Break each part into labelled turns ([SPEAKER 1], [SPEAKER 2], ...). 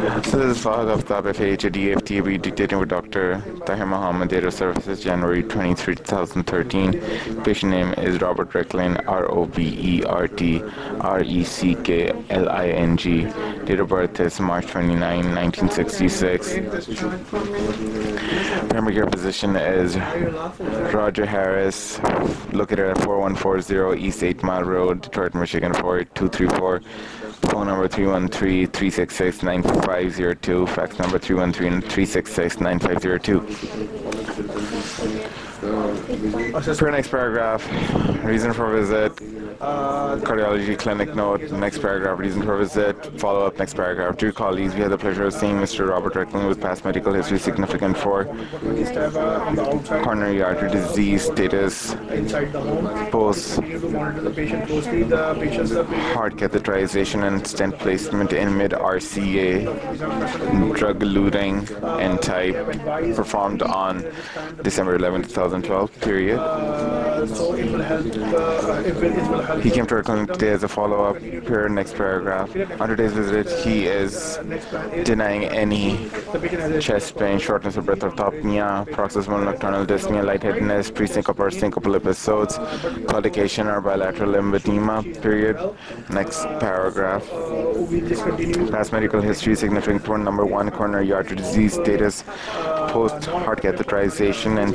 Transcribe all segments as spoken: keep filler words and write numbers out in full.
[SPEAKER 1] So this is Fahad Aftab, F A H, D F T B, dictating with Doctor Tahir Muhammad, date of services January twenty-third, twenty thirteen. Patient name is Robert Recklin, R O B E R T R E C K L I N G. Date of birth is March twenty-ninth, nineteen sixty-six. Primary care physician is Roger Harris, located at four one four zero East eight Mile Road, Detroit, Michigan four eight two three four. Phone number three one three, three six six, nine five zero two. Fax number three one three, three six six, nine five zero two. For next paragraph, reason for visit, cardiology clinic note, next paragraph, reason for visit, follow up, next paragraph. Dear colleagues, we had the pleasure of seeing Mister Robert Recklin with past medical history significant for coronary artery disease status, post heart catheterization and stent placement in mid R C A, drug-eluting and type, performed on December eleventh, twenty twelve, period. He came to our clinic today as a follow-up, per next paragraph. On today's visit, he is denying any chest pain, shortness of breath, orthopnea, paroxysmal nocturnal dyspnea, lightheadedness, pre-syncopal or syncopal episodes, claudication or bilateral lymphedema, period. Next paragraph. Past medical history significant for number one, coronary artery disease status, post-heart catheterization and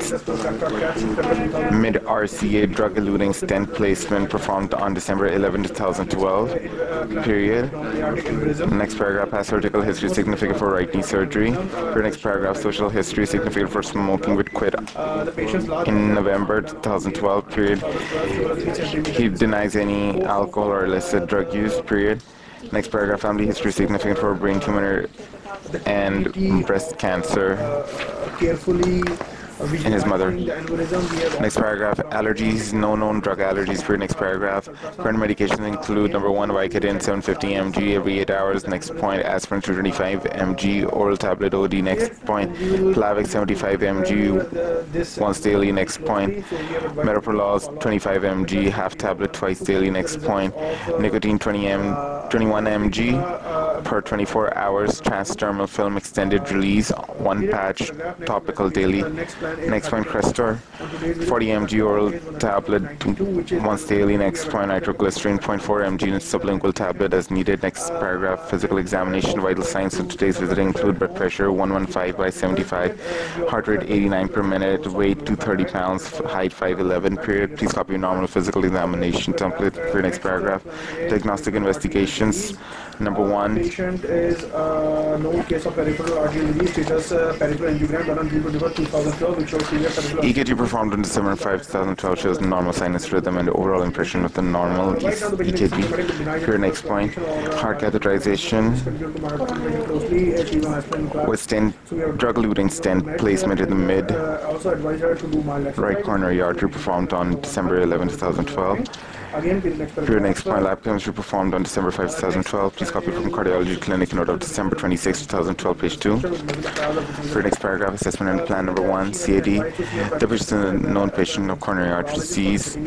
[SPEAKER 1] mid-R C A drug-eluting stent placement performed on December eleventh, twenty twelve, period. Next paragraph, past surgical history significant for right knee surgery. For next paragraph, social history significant for smoking with quit in November twenty twelve, period. He denies any alcohol or illicit drug use, period. Next paragraph, family history significant for brain tumor and breast cancer in his mother. Next paragraph, allergies, no known drug allergies, for next paragraph. Current medications include number one, Vicodin seven hundred fifty milligrams every eight hours. Next point, aspirin two hundred twenty-five milligrams, oral tablet O D. Next point, Plavix seventy-five milligrams once daily. Next point, metoprolol twenty-five milligrams, half tablet twice daily. Next point, nicotine twenty-one milligrams per twenty-four hours, transdermal film extended release, one patch topical daily. Next point, Crestor forty milligrams oral tablet once daily. Next point, nitroglycerin zero point four milligrams sublingual tablet as needed. Next paragraph, physical examination. Vital signs of today's visit include blood pressure one fifteen by seventy-five, heart rate eighty-nine per minute, weight two hundred thirty pounds, height five eleven, period. Please copy your normal physical examination template for your next paragraph. Diagnostic investigations. Number one,
[SPEAKER 2] patient is a known case of peripheral artery disease, status uh, peripheral angiogram done on June twenty-first, twenty twelve, which shows severe peripheral.
[SPEAKER 1] E K G performed on December fifth, twenty twelve shows normal sinus rhythm and overall impression of the normal E K G. Here next point, heart catheterization with stent, drug-eluting stent placement in the mid right coronary artery performed on December eleventh, twenty twelve. Here next point, lab chemistry performed on December fifth, twenty twelve. Please copy from cardiology clinic note of December twenty-sixth, twenty twelve, page two. For next paragraph, assessment and plan number one, C A D. The patient is a known patient of coronary artery disease.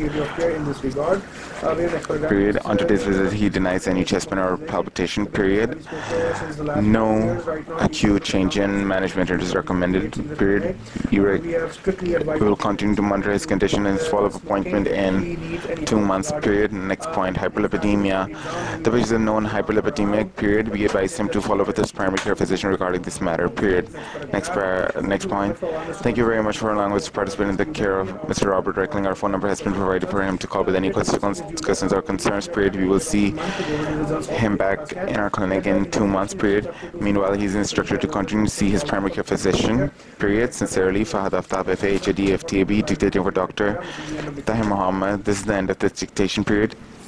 [SPEAKER 1] Period. On today's visit, he denies any chest pain or palpitation. Period. No acute change in management is recommended. Period. We will continue to monitor his condition and his follow-up appointment in two months. Period. Next point, hyperlipidemia. The patient is a known hyperlipidemic. Period. We advise him to follow up with his primary care physician regarding this matter. Period. Next par next point. Thank you very much for allowing us to participate in the care of Mister Robert Recklin. Our phone number has been provided for him to call with any questions, questions or concerns. Period. We will see him back in our clinic in two months. Period. Meanwhile, he's instructed to continue to see his primary care physician. Period. Sincerely, Fahad Aftab, F A H, D F T A B, dictating for Doctor Tahir Muhammad. This is the end of this dictation period.